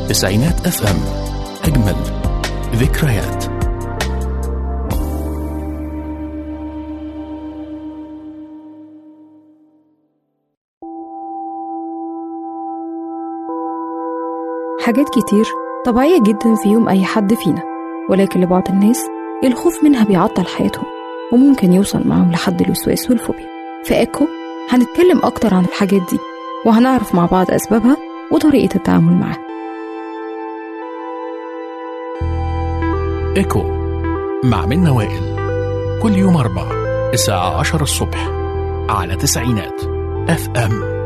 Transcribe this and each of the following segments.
تسعينات FM. أجمل ذكريات. حاجات كتير طبيعية جدا في يوم أي حد فينا، ولكن لبعض الناس الخوف منها بيعطل حياتهم وممكن يوصل معهم لحد الوسواس والفوبيا. في إيكو هنتكلم أكتر عن الحاجات دي، وهنعرف مع بعض أسبابها وطريقة التعامل معها. إيكو مع منى وائل، كل يوم 4 الساعة 10 الصبح على تسعينات FM.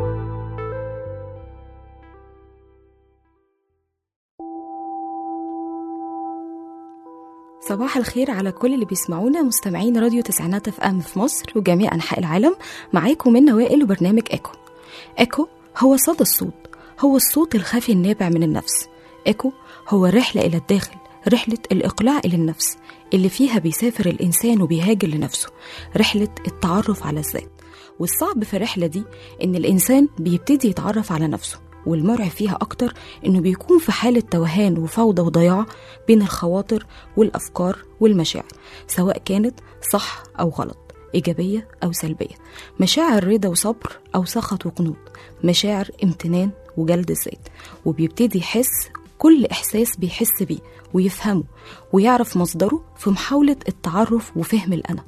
صباح الخير على كل اللي بيسمعونا، مستمعين راديو تسعينات FM في مصر وجميع أنحاء العالم. معاكم منى وائل وبرنامج إيكو. إيكو هو صدى الصوت، هو الصوت الخفي النابع من النفس. إيكو هو رحلة إلى الداخل، رحلة الإقلاع إلى النفس اللي فيها بيسافر الإنسان وبيهاجر لنفسه، رحلة التعرف على الذات. والصعب في الرحلة دي إن الإنسان بيبتدي يتعرف على نفسه، والمرعب فيها أكتر إنه بيكون في حالة توهان وفوضى وضياع بين الخواطر والأفكار والمشاعر، سواء كانت صح أو غلط، إيجابية أو سلبية، مشاعر رضا وصبر أو سخط وقنوط، مشاعر امتنان وجلد الذات. وبيبتدي يحس كل إحساس بيحس بيه ويفهمه ويعرف مصدره في محاولة التعرف وفهم الأنا.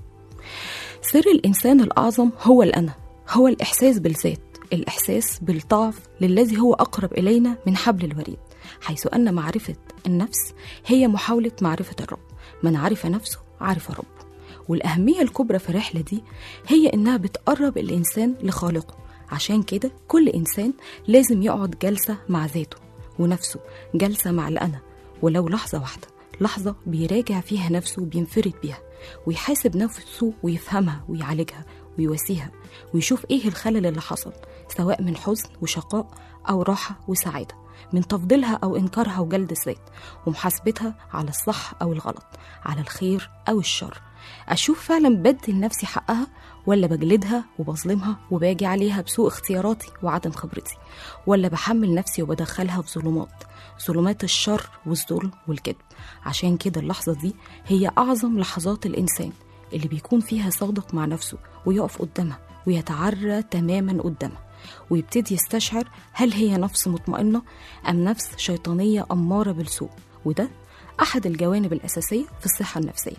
سر الإنسان الأعظم هو الأنا، هو الإحساس بالذات، الإحساس بالضعف للذي هو أقرب إلينا من حبل الوريد، حيث أن معرفة النفس هي محاولة معرفة الرب. من عرف نفسه عرف ربه. والأهمية الكبرى في الرحلة دي هي إنها بتقرب الإنسان لخالقه. عشان كده كل إنسان لازم يقعد جلسة مع ذاته ونفسه، جلسة مع الأنا، ولو لحظة واحدة، لحظة بيراجع فيها نفسه وبينفرد بيها ويحاسب نفسه ويفهمها ويعالجها ويواسيها ويشوف إيه الخلل اللي حصل، سواء من حزن وشقاء أو راحة وسعادة، من تفضيلها أو إنكارها وجلد الذات، ومحاسبتها على الصح أو الغلط، على الخير أو الشر. أشوف فعلا بدي لنفسي حقها ولا بجلدها وبظلمها وباجي عليها بسوء اختياراتي وعدم خبرتي، ولا بحمل نفسي وبدخلها في ظلمات الشر والظلم والكذب. عشان كده اللحظة دي هي أعظم لحظات الإنسان، اللي بيكون فيها صادق مع نفسه ويقف قدامها ويتعرى تماما قدامها، ويبتدي يستشعر هل هي نفس مطمئنة أم نفس شيطانية أمارة بالسوء. وده أحد الجوانب الأساسية في الصحة النفسية.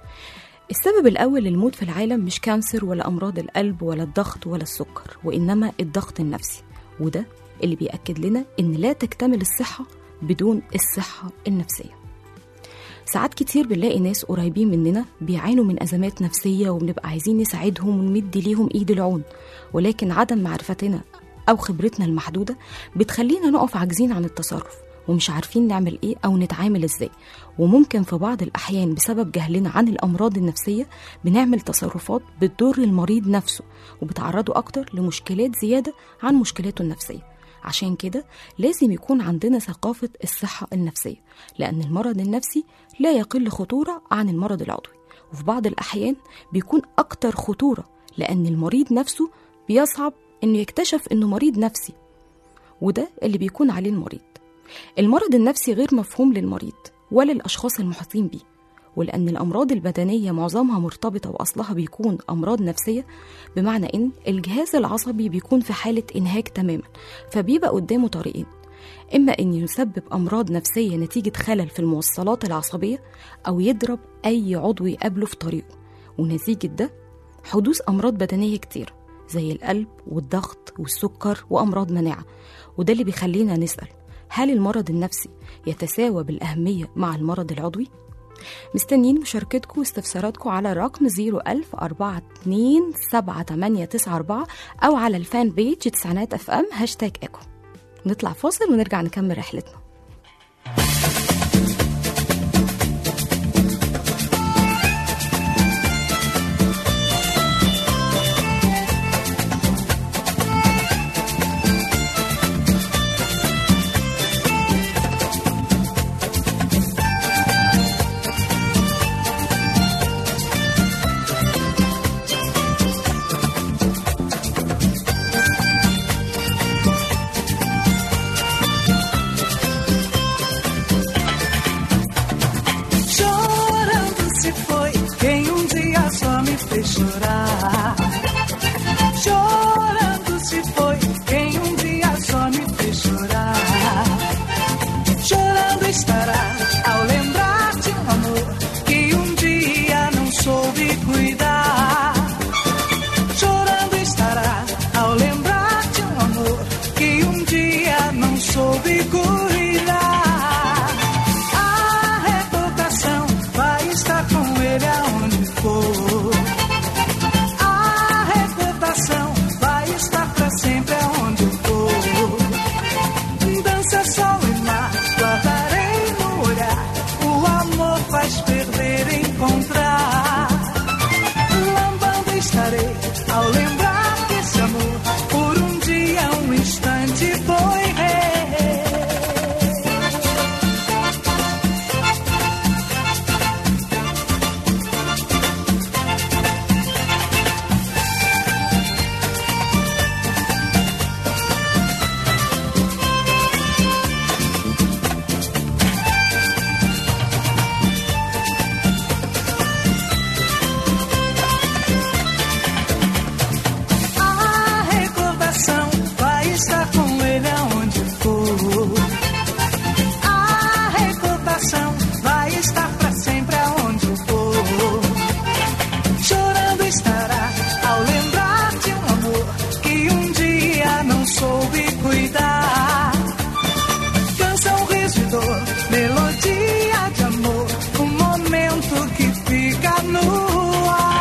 السبب الأول للموت في العالم مش كانسر ولا أمراض القلب ولا الضغط ولا السكر، وإنما الضغط النفسي. وده اللي بيأكد لنا إن لا تكتمل الصحة بدون الصحة النفسية. ساعات كتير بنلاقي ناس قريبين مننا بيعانوا من أزمات نفسية وبنبقى عايزين نساعدهم ونمد ليهم إيد العون، ولكن عدم معرفتنا أو خبرتنا المحدودة بتخلينا نقف عاجزين عن التصرف ومش عارفين نعمل إيه أو نتعامل إزاي. وممكن في بعض الأحيان بسبب جهلنا عن الأمراض النفسية بنعمل تصرفات بتضر المريض نفسه وبتعرضه أكتر لمشكلات زيادة عن مشكلاته النفسية. عشان كده لازم يكون عندنا ثقافة الصحة النفسية، لأن المرض النفسي لا يقل خطورة عن المرض العضوي، وفي بعض الأحيان بيكون أكتر خطورة، لأن المريض نفسه بيصعب إنه يكتشف إنه مريض نفسي، وده اللي بيكون عليه المريض. المرض النفسي غير مفهوم للمريض ولا الأشخاص المحيطين بيه، ولأن الأمراض البدنية معظمها مرتبطة وأصلها بيكون أمراض نفسية، بمعنى إن الجهاز العصبي بيكون في حالة إنهاك تماما، فبيبقى قدامه طريقين: إما أن يسبب أمراض نفسية نتيجة خلل في الموصلات العصبية، أو يضرب أي عضو يقابله في طريقه، ونتيجة ده حدوث أمراض بدنية كتير زي القلب والضغط والسكر وأمراض مناعة. وده اللي بيخلينا نسأل: هل المرض النفسي يتساوى بالأهمية مع المرض العضوي؟ مستنيين مشاركتكم واستفساراتكم على رقم 010427894 أو على الفان بيج تسعينات FM #إيكو. نطلع فاصل ونرجع نكمل رحلتنا. me fez chorar. Chorando se foi quem um dia só me fez chorar. Chorando estará ao lembrar de um amor que um dia não soube cuidar. Chorando estará ao lembrar de um amor que um dia não soube cuidar. A reputação vai estar com ele aonde for. A reputação vai estar pra sempre aonde for. Dança, sol e mar, guardarei no olhar. O amor faz perder, encontrar. Lambando estarei ao lembrar desse amor. Por um dia, um instante foi rei. A recordação vai estar com ele aonde for. A recordação vai estar pra sempre aonde for. Chorando estará ao lembrar de um amor que um dia não soube cuidar. Canção, riso e dor, melodia de amor, um momento que fica no ar.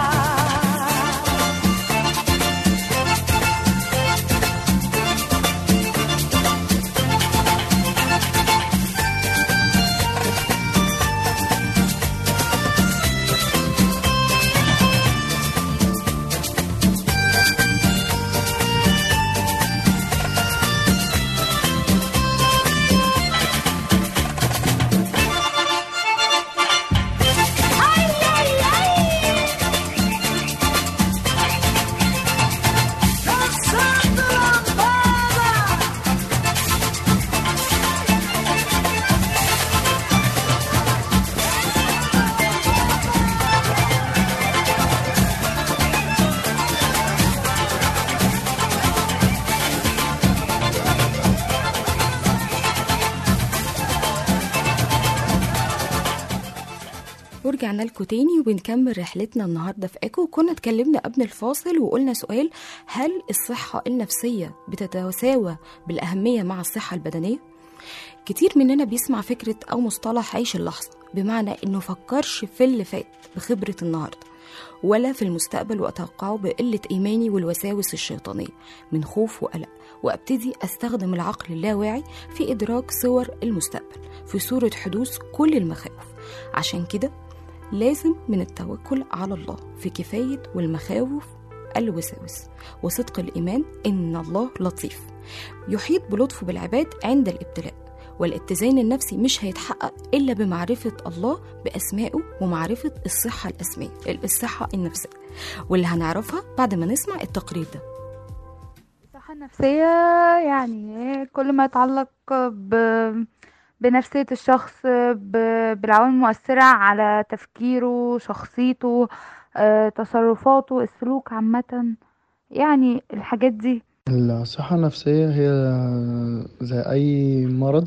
Dançando lambada. ورجعنا لكم تاني وبنكمل رحلتنا النهارده في ايكو. وكنا اتكلمنا قبل الفاصل وقلنا سؤال: هل الصحة النفسية بتتساوى بالأهمية مع الصحة البدنية؟ كتير مننا بيسمع فكرة أو مصطلح عيش اللحظة، بمعنى إنه فكرش في اللي فات بخبرة النهاردة ولا في المستقبل، وأتوقعه بقلة إيماني والوساوس الشيطانية من خوف وقلق، وأبتدي أستخدم العقل اللاواعي في إدراك صور المستقبل في صورة حدوث كل المخاوف. عشان كده لازم من التوكل على الله في كفاية والمخاوف الوساوس، وصدق الإيمان إن الله لطيف يحيط بلطفه بالعباد عند الابتلاء. والاتزان النفسي مش هيتحقق إلا بمعرفة الله بأسمائه ومعرفة الصحة النفسية، واللي هنعرفها بعد ما نسمع التقرير ده. الصحة النفسية يعني كل ما يتعلق بنفسية الشخص، بالعوامل المؤثرة على تفكيره، شخصيته، تصرفاته، السلوك عامة، يعني الحاجات دي. الصحة النفسية هي زي أي مرض.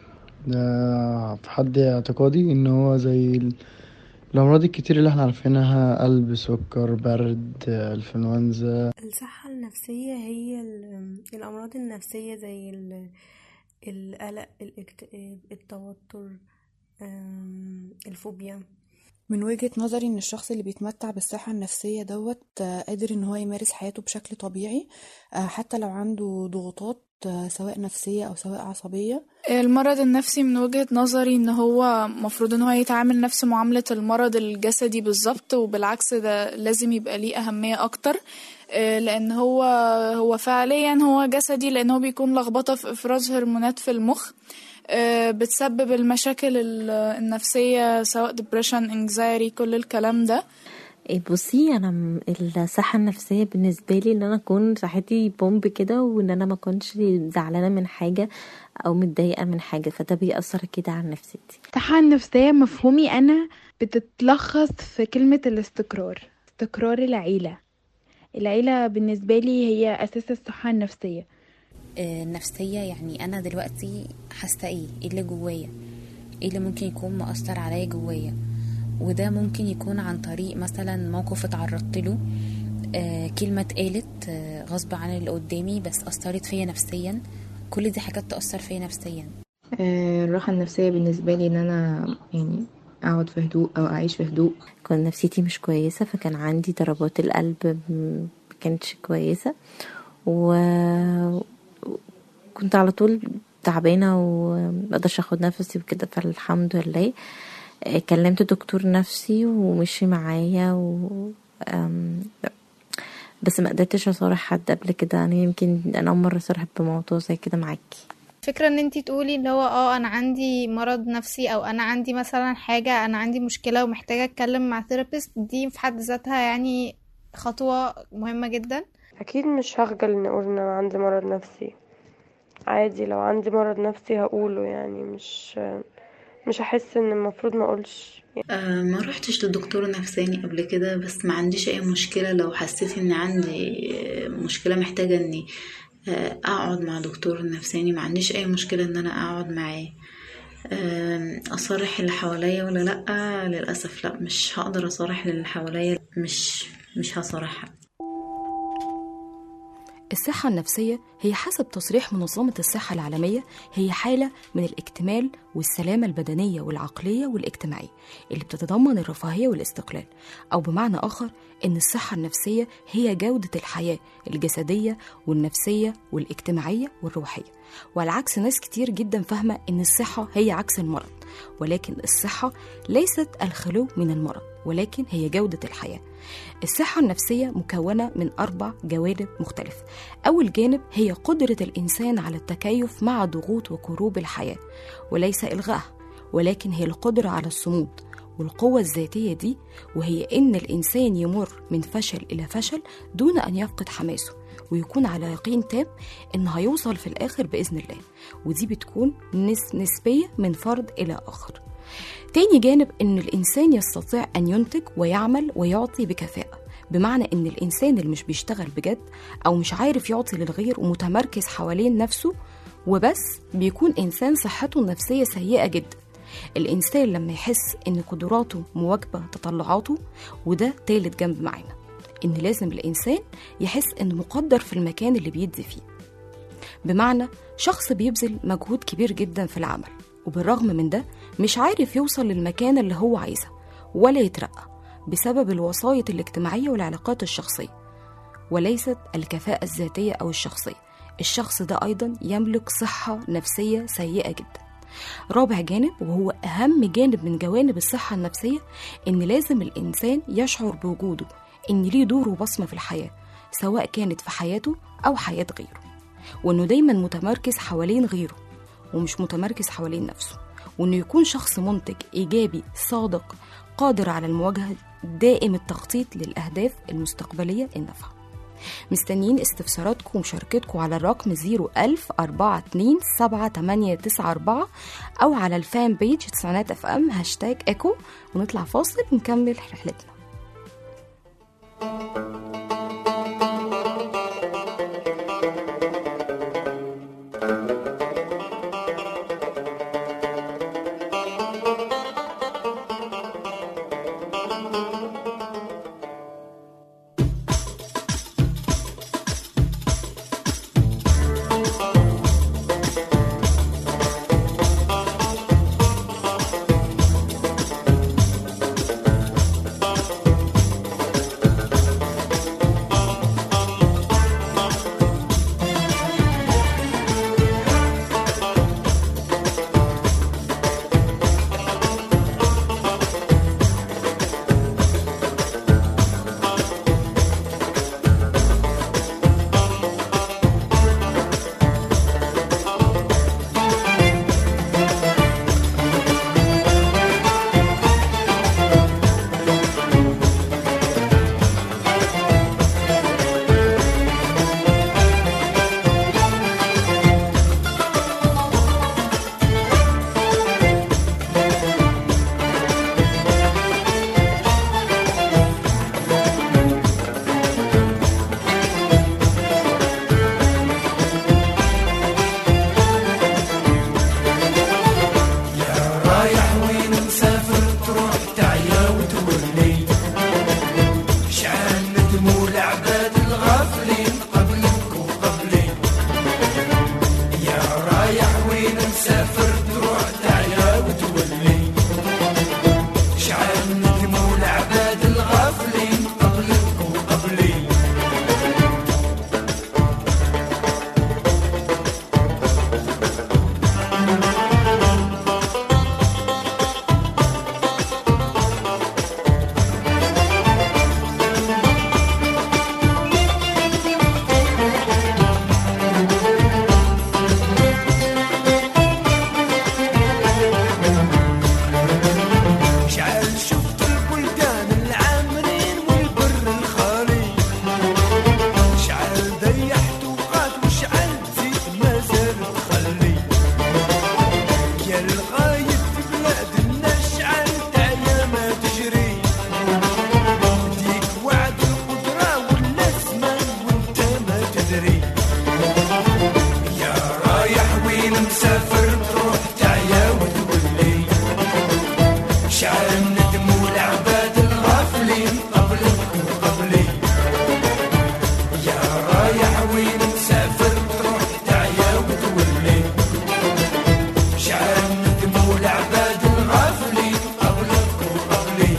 في حد اعتقادي إن هو زي الأمراض الكتير اللي احنا عارفينها، قلب، سكر، برد، الإنفلونزا. الصحة النفسية هي الأمراض النفسية زي القلق، الاكتئاب، التوتر، الفوبيا. من وجهة نظري ان الشخص اللي بيتمتع بالصحة النفسية قادر ان هو يمارس حياته بشكل طبيعي، حتى لو عنده ضغوطات سواء نفسية او سواء عصبية. المرض النفسي من وجهة نظري ان هو مفروض ان هو يتعامل نفس معاملة المرض الجسدي بالظبط، وبالعكس ده لازم يبقى ليه أهمية اكتر، لان هو فعليا هو جسدي، لان هو بيكون لخبطة في افراز هرمونات في المخ بتسبب المشاكل النفسية، سواء depression، anxiety، كل الكلام ده. بصي، انا الصحه النفسيه بالنسبه لي ان انا اكون صحتي بومب كده، وان انا ما اكونش زعلانه من حاجه او متضايقه من حاجه، فده بيأثر كده على نفسيتي. الصحه النفسيه مفهومي انا بتتلخص في كلمه الاستقرار. استقرار العيلة بالنسبة لي هي أساس الصحة النفسية. النفسية يعني أنا دلوقتي حاسة إيه اللي جوايا، إيه اللي ممكن يكون مؤثر عليا جوايا، وده ممكن يكون عن طريق مثلا موقف اتعرضت له، كلمة اتقالت غصب عن اللي قدامي بس أثرت فيا نفسيا. كل دي حاجات تأثر فيا نفسيا. الراحة النفسية بالنسبة لي إن أنا يعني أقعد في هدوء أو أعيش في هدوء. كنت نفسيتي مش كويسة، فكان عندي ضربات القلب مكانتش كويسة، وكنت على طول تعبانة ومقدرش أخد نفسي وكده. فالحمد لله كلمت دكتور نفسي ومشي معايا بس ما قدرتش أصارح حد قبل كده. يعني يمكن أنا أول مرة أصارح بموضوع زي كده معاكي. فكرة ان انتي تقولي اللي هو انا عندي مرض نفسي او انا عندي مثلا حاجة، انا عندي مشكلة ومحتاجة اتكلم مع ثيرابيست، دي في حد ذاتها يعني خطوة مهمة جدا. اكيد مش هخجل ان اقول ان انا عندي مرض نفسي، عادي لو عندي مرض نفسي هقوله، يعني مش هحس ان المفروض ما اقولش. ما رحتش لدكتور نفساني قبل كده، بس ما عنديش اي مشكلة لو حسيت ان عندي مشكلة محتاجة اني اقعد مع دكتور نفساني. ما عنديش اي مشكلة ان انا اقعد معاه. اصارح اللي حواليا ولا لا؟ للاسف لا، مش هقدر اصارح اللي حواليا، مش هصارحها. الصحة النفسية هي حسب تصريح منظمة الصحة العالمية هي حالة من الاكتمال والسلامة البدنية والعقلية والاجتماعية اللي بتتضمن الرفاهية والاستقلال، أو بمعنى آخر إن الصحة النفسية هي جودة الحياة الجسدية والنفسية والاجتماعية والروحية. وعلى عكس ناس كتير جدا فاهمة إن الصحة هي عكس المرض، ولكن الصحة ليست الخلو من المرض، ولكن هي جودة الحياة. الصحة النفسية مكونة من 4 جوانب مختلفة. أول جانب هي قدرة الإنسان على التكيف مع ضغوط وكروب الحياة، وليس إلغائها، ولكن هي القدرة على الصمود والقوة الذاتية دي، وهي إن الإنسان يمر من فشل إلى فشل دون أن يفقد حماسه، ويكون على يقين تام إنه هيوصل في الآخر بإذن الله، ودي بتكون نسبية من فرد إلى آخر. تاني جانب إن الإنسان يستطيع أن ينتج ويعمل ويعطي بكفاءة، بمعنى إن الإنسان اللي مش بيشتغل بجد أو مش عارف يعطي للغير ومتمركز حوالين نفسه وبس بيكون إنسان صحته النفسية سيئة جدا. الإنسان لما يحس إن قدراته مواكبة تطلعاته، وده تالت جنب معانا، إن لازم الإنسان يحس إنه مقدر في المكان اللي بيدي فيه. بمعنى شخص بيبذل مجهود كبير جدا في العمل، وبالرغم من ده مش عارف يوصل للمكان اللي هو عايزها ولا يترقى بسبب الوسائط الاجتماعية والعلاقات الشخصية، وليست الكفاءة الذاتية أو الشخصية. الشخص ده أيضا يملك صحة نفسية سيئة جدا. رابع جانب، وهو أهم جانب من جوانب الصحة النفسية، إن لازم الإنسان يشعر بوجوده، إن ليه دور وبصمة في الحياة، سواء كانت في حياته أو حياة غيره، وإنه دايما متمركز حوالين غيره ومش متمركز حوالين نفسه، وإنه يكون شخص منتج إيجابي صادق قادر على المواجهة، دائم التخطيط للأهداف المستقبلية النافعة. مستنيين استفساراتكم ومشاركتكم على الرقم 010427894 أو على الفان بيج تسعينات FM #إيكو. ونطلع فاصل ونكمل رحلتنا. نسافر تروح تعيا وتقولي شعر الندم والعباد الغافلين قبلك وقبلي يا رايح وين نسافر تروح تعيا وتقولي شعر الندم والعباد الغافلين قبلك وقبلي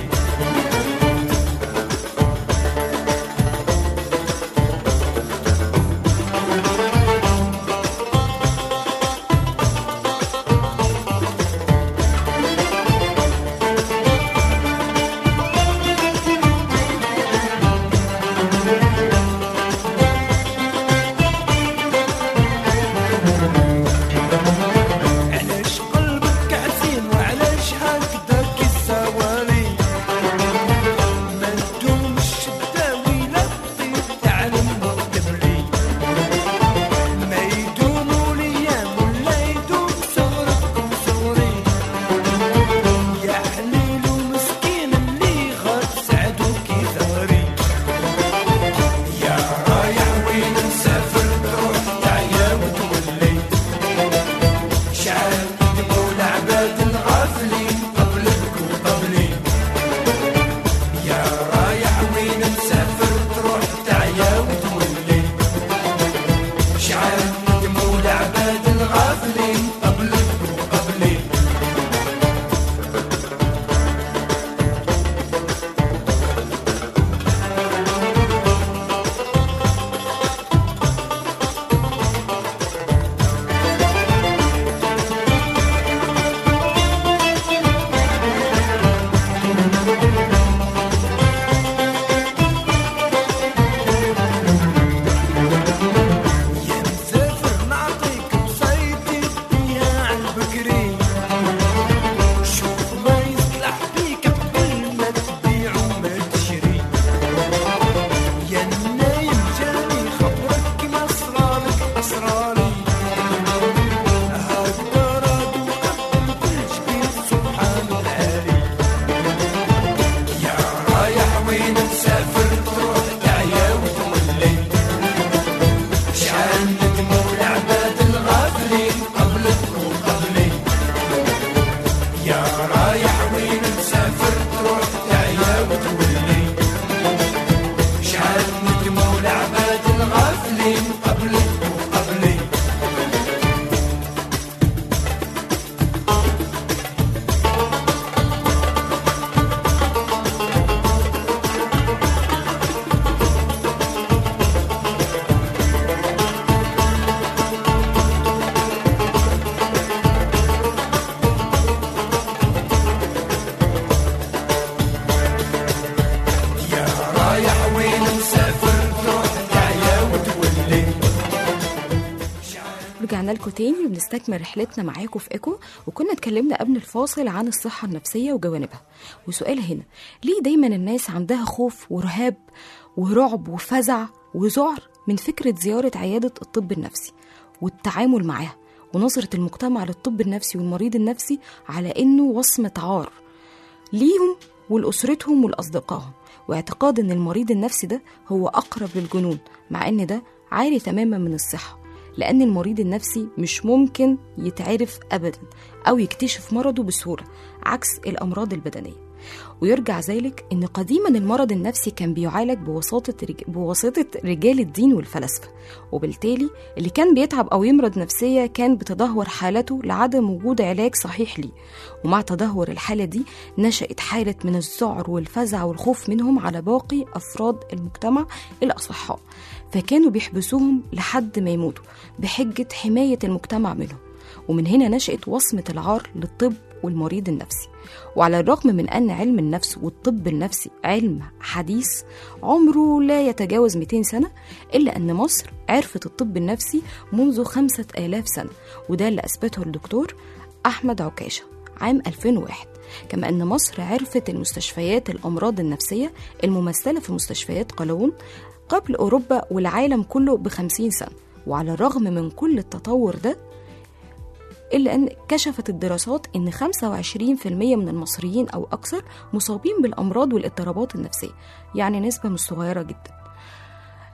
علاش قلبك عزيم وعلاش هكذاك السوالي ما تدومش الداوي لا تطيب تعلم وقبلي ما يدوموا الايام ولا يدوم صغرك وصغري يا حليل ومسكين اللي غاد سعدوك ثغري يا رايح وين نسافر تروح تعيا وتولي شعر الندم والعباد الغافلين قبلك وقبلي يا رايح وين نسافر تروح تعيا وتولي شعر الندم والعباد الغافلين قبلك وقبلي يا مسافر نعطيك بصيتي فيها عالبكري شوف ما يصلح بيك قبل ما تبيع وما تشري يا نايم جاني خبرك كيما صرالك أسراري هكا رادو قبل كل جبين سبحان العالي يا رايح وين نسافر تروح تعيا وتولي شعر الندم والعباد الغافلين قبلك وقبلي يا رايح وين نسافر تروح تعيا وتولي شعر الندم والعباد الغافلين قبلك وقبلي يا رايح وين نسافر تروح تعيا وتولي رجعنا لكم تاني وبنستكمل رحلتنا معاكم في ايكو. وكنا اتكلمنا قبل الفاصل عن الصحة النفسية وجوانبها. وسؤال هنا، ليه دايما الناس عندها خوف ورهاب ورعب وفزع وذعر من فكرة زيارة عيادة الطب النفسي والتعامل معاها، ونظرة المجتمع للطب النفسي والمريض النفسي على انه وصمة عار ليهم ولأسرتهم ولأصدقائهم، واعتقاد ان المريض النفسي ده هو أقرب للجنون، مع ان ده عاري تماما من الصحة، لأن المريض النفسي مش ممكن يتعرف أبدا أو يكتشف مرضه بسهولة عكس الأمراض البدنية. ويرجع ذلك أن قديما المرض النفسي كان بيعالج بواسطة رجال الدين والفلاسفة، وبالتالي اللي كان بيتعب أو يمرض نفسيا كان بتدهور حالته لعدم وجود علاج صحيح ليه. ومع تدهور الحالة دي نشأت حالة من الذعر والفزع والخوف منهم على باقي أفراد المجتمع الأصحاء، فكانوا بيحبسوهم لحد ما يموتوا بحجة حماية المجتمع منهم. ومن هنا نشأت وصمة العار للطب والمريض النفسي. وعلى الرغم من أن علم النفس والطب النفسي علم حديث عمره لا يتجاوز 200 سنة، إلا أن مصر عرفت الطب النفسي منذ 5000 سنة، وده اللي أثبته الدكتور أحمد عكاشة عام 2001. كما أن مصر عرفت المستشفيات الأمراض النفسية الممثلة في مستشفيات قلاوون قبل أوروبا والعالم كله ب50 سنة. وعلى الرغم من كل التطور ده، إلا أن كشفت الدراسات أن 25% من المصريين أو أكثر مصابين بالأمراض والاضطرابات النفسية، يعني نسبة مش صغيرة جدا.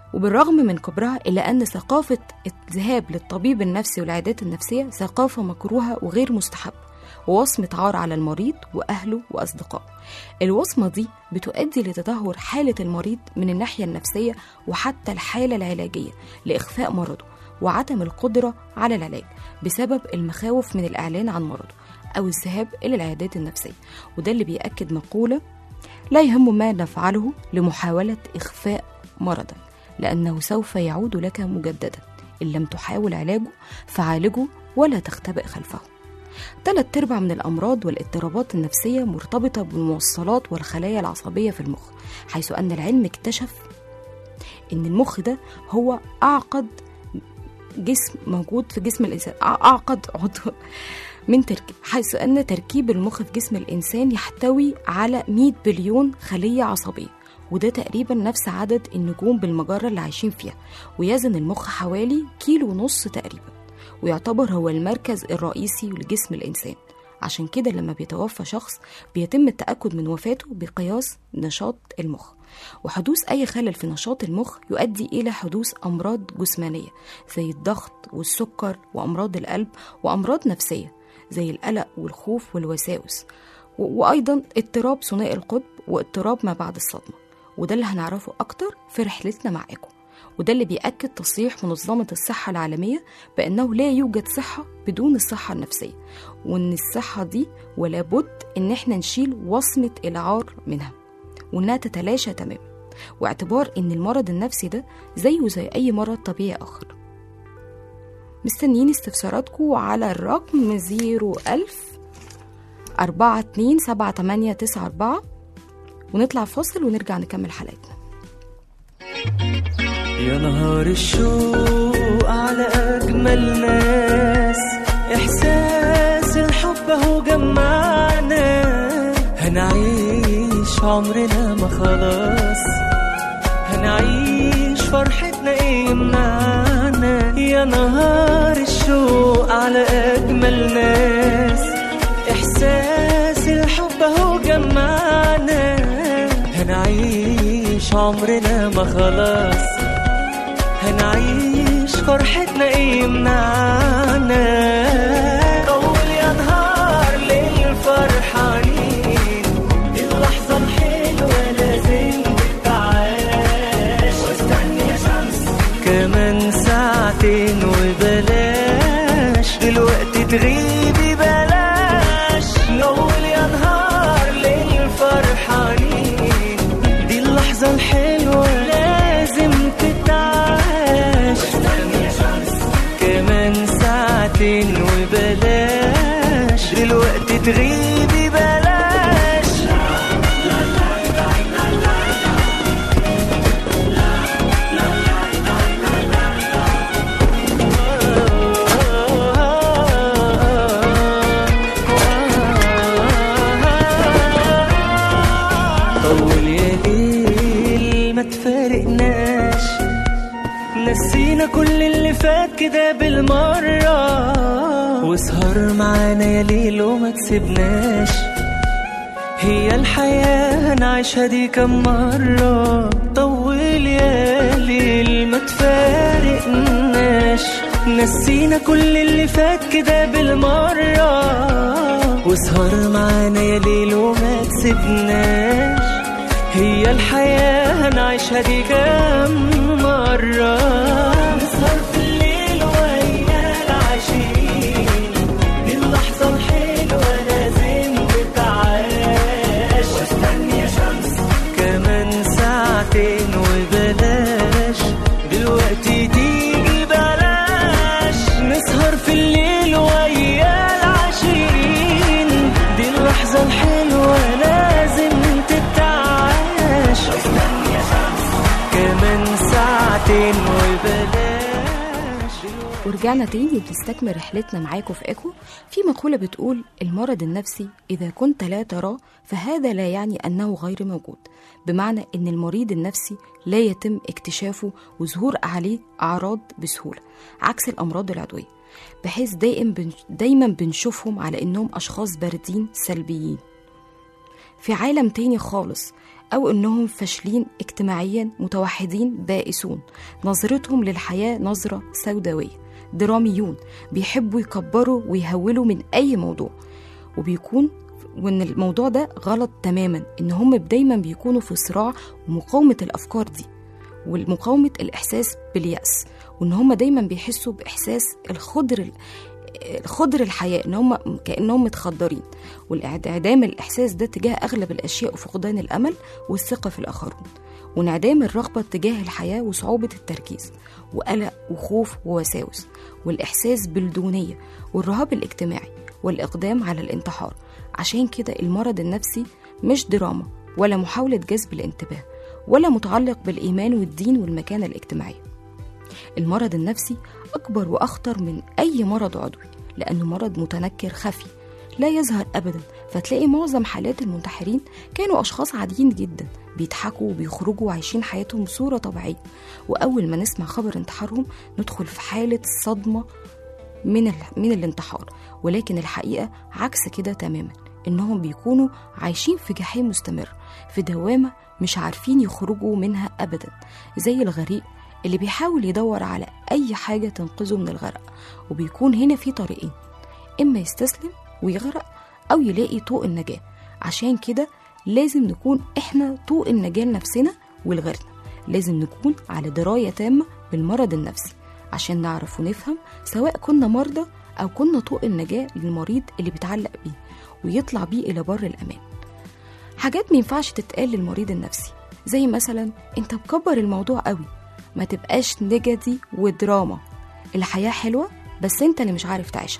وبالرغم من كبرها إلا أن ثقافة الذهاب للطبيب النفسي والعيادات النفسية ثقافة مكروهة وغير مستحبة، ووصمة عار على المريض وأهله وأصدقائه. الوصمة دي بتؤدي لتدهور حالة المريض من الناحية النفسية وحتى الحالة العلاجية لإخفاء مرضه وعدم القدرة على العلاج بسبب المخاوف من الإعلان عن مرضه أو الذهاب إلى العيادات النفسية. وده اللي بيأكد مقولة: لا يهم ما نفعله لمحاولة إخفاء مرضك، لأنه سوف يعود لك مجددا إن لم تحاول علاجه، فعالجه ولا تختبئ خلفه. 3/4 من الأمراض والاضطرابات النفسية مرتبطة بالموصلات والخلايا العصبية في المخ، حيث أن العلم اكتشف أن المخ ده هو أعقد جسم موجود في جسم الإنسان، أعقد عضو من حيث أن تركيب المخ في جسم الإنسان يحتوي على 100 بليون خلية عصبية، وده تقريبا نفس عدد النجوم بالمجرة اللي عايشين فيها، ويزن المخ حوالي 1.5 كيلو تقريبا، ويعتبر هو المركز الرئيسي لجسم الإنسان. عشان كده لما بيتوفى شخص بيتم التأكد من وفاته بقياس نشاط المخ، وحدوث أي خلل في نشاط المخ يؤدي إلى حدوث أمراض جسمانية زي الضغط والسكر وأمراض القلب، وأمراض نفسية زي القلق والخوف والوساوس، وأيضا اضطراب ثنائي القطب واضطراب ما بعد الصدمة. وده اللي هنعرفه أكتر في رحلتنا مع إيكو، وده اللي بيأكد تصريح منظمة الصحة العالمية بأنه لا يوجد صحة بدون الصحة النفسية، وأن الصحة دي ولا بد أن احنا نشيل وصمة العار منها وأنها تتلاشى تماما، واعتبار أن المرض النفسي ده زيه زي أي مرض طبيعي آخر. مستنيين استفساراتكم على الرقم 01000 427894، ونطلع فاصل ونرجع نكمل حلقتنا. يا نهار الشوق على أجمل ناس، إحساس الحب هو جمعنا، هنعيش عمرنا ما خلاص، هنعيش فرحتنا إيه يمنعنا. يا نهار الشوق على أجمل ناس، إحساس الحب هو جمعنا، هنعيش عمرنا ما خلاص، هنعيش فرحتنا ايه يمنعنا. طول يا نهار ليل فرحانين، اللحظة الحلوة لازم تتعاش، واستني يا شمس كمان ساعتين وبلاش، دلوقتي تغيبي بلاش. طول يا نهار ليل فرحانين، دي اللحظة الحلوة لازم تتعاش، كمان ساعتين وبلاش، دلوقتي تغيبي بلاش. طول يا ليل ما تفارقناش، نسينا كل اللي فات كده بالمرة، واسهر معانا يا ليل وما تسيبناش، هي الحياة هنعيشها دي كم مرة. طول يا ليل ما تفارقناش، نسينا كل اللي فات كده بالمرة، واسهر معانا يا ليل وما تسيبناش، هي الحياة هنعيشها دي كم مرة. نسهر في الليل ويا العشيق، دي اللحظة الحلوة لازم تتعاش، واستني يا شمس كمان ساعتين وبلاش، دلوقتي تيجي بلاش. نسهر في الليل ويا العشيق، دي اللحظة الحلوة لازم تتعاش، واستني يا شمس كمان ساعتين وبلاش. ورجعنا تاني وبنستكمل رحلتنا معاكم في إيكو. في مقولة بتقول: المرض النفسي إذا كنت لا تراه فهذا لا يعني أنه غير موجود، بمعنى أن المريض النفسي لا يتم اكتشافه وظهور عليه أعراض بسهولة عكس الأمراض العضوية، بحيث دايما بنشوفهم على أنهم أشخاص باردين سلبيين في عالم تاني خالص، أو إنهم فاشلين اجتماعيا، متوحدين، بائسون، نظرتهم للحياة نظرة سوداوية، دراميون، بيحبوا يكبروا ويهولوا من أي موضوع، وإن الموضوع ده غلط تماما، إن هم دايما بيكونوا في صراع ومقاومة الأفكار دي ومقاومة الإحساس باليأس، وإن هم دايما بيحسوا بإحساس الخضر الحياة، إن هم كأنهم متخدرين، والإعدام الإحساس ده تجاه أغلب الأشياء وفقدان الأمل والثقة في الآخرون، وانعدام الرغبة تجاه الحياة وصعوبة التركيز، وقلق وخوف ووساوس، والإحساس بالدونية والرهاب الاجتماعي، والإقدام على الانتحار. عشان كده المرض النفسي مش دراما ولا محاولة جذب الانتباه ولا متعلق بالإيمان والدين والمكانة الاجتماعية. المرض النفسي أكبر وأخطر من أي مرض عضوي، لأنه مرض متنكر خفي لا يظهر أبدا، فتلاقي معظم حالات المنتحرين كانوا أشخاص عاديين جدا، بيضحكوا وبيخرجوا وعايشين حياتهم بصورة طبيعية، وأول ما نسمع خبر انتحارهم ندخل في حالة صدمة من الانتحار. ولكن الحقيقة عكس كده تماما، إنهم بيكونوا عايشين في جحيم مستمر، في دوامة مش عارفين يخرجوا منها أبدا، زي الغريق اللي بيحاول يدور على أي حاجة تنقذه من الغرق. وبيكون هنا في طريقين، إما يستسلم ويغرق أو يلاقي طوق النجاة. عشان كده لازم نكون إحنا طوق النجاة لنفسنا ولغيرنا، لازم نكون على دراية تامة بالمرض النفسي عشان نعرف ونفهم، سواء كنا مرضى أو كنا طوق النجاة للمريض اللي بيتعلق بيه ويطلع بيه إلى بر الأمان. حاجات مينفعش تتقال للمريض النفسي، زي مثلا انت مكبر الموضوع قوي، ما تبقاش نجدي ودراما، الحياة حلوة بس انت اللي مش عارف تعيشها.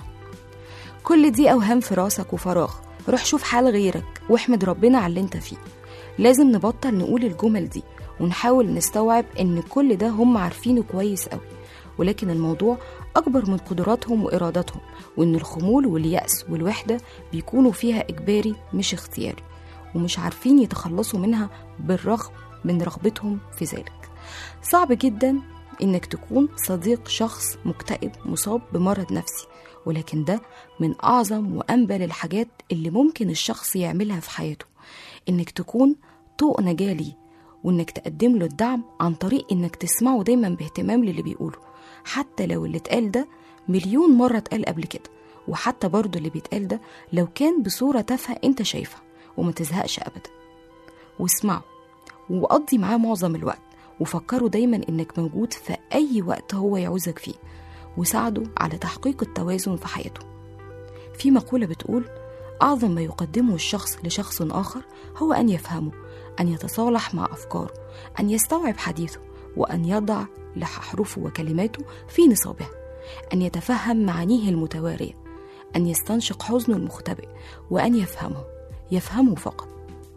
كل دي أوهام في راسك وفراغ، روح شوف حال غيرك واحمد ربنا على اللي انت فيه. لازم نبطل نقول الجمل دي ونحاول نستوعب ان كل ده هم عارفينه كويس قوي، ولكن الموضوع أكبر من قدراتهم وإرادتهم، وإن الخمول واليأس والوحدة بيكونوا فيها إجباري مش اختياري، ومش عارفين يتخلصوا منها بالرغم من رغبتهم في ذلك. صعب جدا إنك تكون صديق شخص مكتئب مصاب بمرض نفسي، ولكن ده من أعظم وأنبل الحاجات اللي ممكن الشخص يعملها في حياته، إنك تكون طوق نجاة ليه، وإنك تقدم له الدعم عن طريق إنك تسمعه دايما باهتمام للي بيقوله، حتى لو اللي اتقال ده مليون مرة اتقال قبل كده، وحتى برضو اللي بيتقال ده لو كان بصورة تافهة انت شايفها، وما تزهقش أبدا. واسمعه وقضي معاه معظم الوقت، وفكره دايما انك موجود في أي وقت هو يعوزك فيه، وساعده على تحقيق التوازن في حياته. في مقولة بتقول: أعظم ما يقدمه الشخص لشخص آخر هو أن يفهمه، أن يتصالح مع أفكاره، أن يستوعب حديثه، وأن يضع لحروفه وكلماته في نصابها، أن يتفهم معانيه المتوارية، أن يستنشق حزنه المختبئ، وأن يفهمه فقط.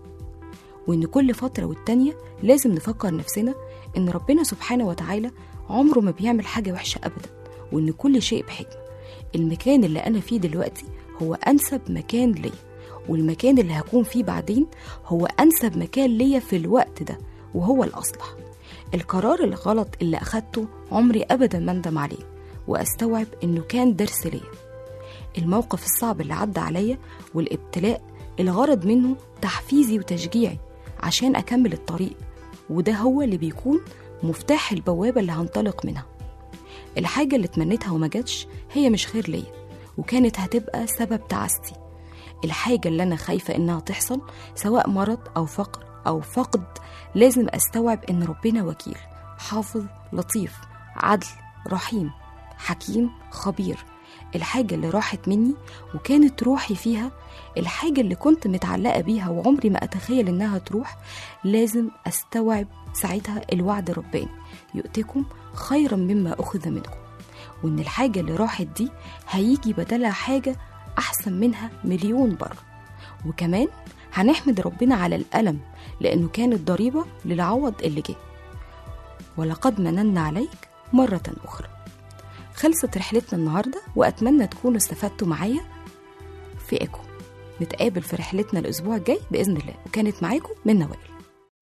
وإن كل فترة والتانية لازم نفكر نفسنا إن ربنا سبحانه وتعالى عمره ما بيعمل حاجة وحشة أبدا، وإن كل شيء بحكمة. المكان اللي أنا فيه دلوقتي هو أنسب مكان ليا، والمكان اللي هكون فيه بعدين هو أنسب مكان ليا في الوقت ده، وهو الأصلح. القرار الغلط اللي أخدته عمري أبدا ما أندم عليه، وأستوعب إنه كان درس ليا. الموقف الصعب اللي عدى عليا والابتلاء الغرض منه تحفيزي وتشجيعي عشان أكمل الطريق، وده هو اللي بيكون مفتاح البوابة اللي هنطلق منها. الحاجة اللي تمنيتها وما جاتش هي مش خير ليا، وكانت هتبقى سبب تعاستي. الحاجة اللي أنا خايفة إنها تحصل، سواء مرض أو فقر أو فقد، لازم أستوعب إن ربنا وكيل، حافظ، لطيف، عدل، رحيم، حكيم، خبير. الحاجة اللي راحت مني وكانت روحي فيها، الحاجة اللي كنت متعلقة بيها وعمري ما أتخيل إنها تروح، لازم أستوعب ساعتها الوعد الرباني: يؤتكم خيرا مما أخذ منكم. وإن الحاجة اللي راحت دي هيجي بدلها حاجة أحسن منها مليون مرة. وكمان هنحمد ربنا على الألم، لأنه كانت ضريبة للعوض اللي جه. ولقد مننا عليك مرة أخرى. خلصت رحلتنا النهاردة، وأتمنى تكونوا استفدتوا معايا في إيكو. نتقابل في رحلتنا الأسبوع الجاي بإذن الله، وكانت معاكم منى وائل.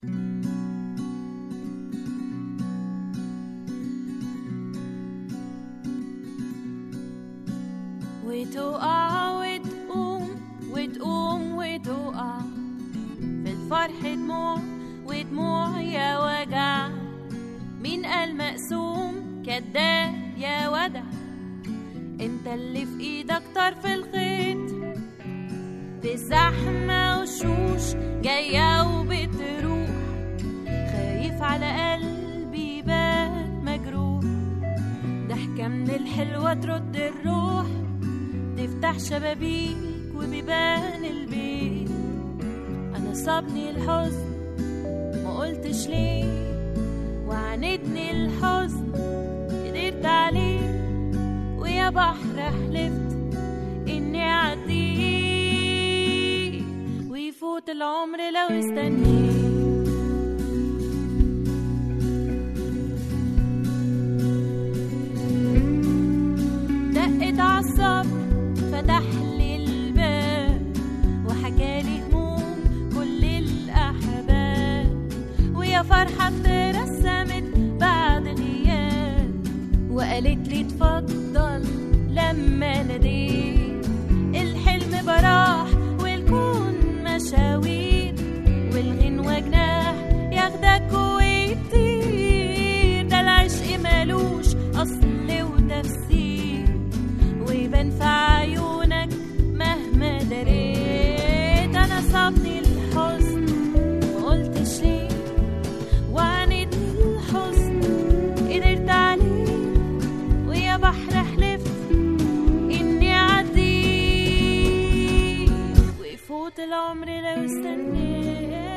وتقع وتقوم وتقوم وتقع، في الفرح دموع ودموع يا وجع. مين قال مقسوم كداب يا ودع؟ انت اللي في ايدك طرف الخيط، في زحمة وشوش جاية وبتروح، خايف على قلبي بات مجروح. ضحكة من الحلوة ترد الروح، تفتح شبابيك وبيبان البيت. أنا صابني الحزن ما قلتش ليه، وعاندني الحزن قدرت عليه، ويا بحر حلفت إني أعديه، ويفوت العمر لو استنيت. دقت عالصبر فتح لي الباب، وحكالي هموم كل الأحباب، ويا فرحة ترسمت بعد غياب، وقالت لي اتفضل لما ناديت. الحلم براح والكون مشاوير، والغنوة جناح ياخدك ويطير. ده العشق مالوش أصل وتفسير، ويبان في عيونك مهما دريت. أنا صابني الحزن مقلتش ليه، وعاندني الحزن قدرت عليه، ويا بحر حلفت إني أعديه، ويفوت العمر لو استنيت.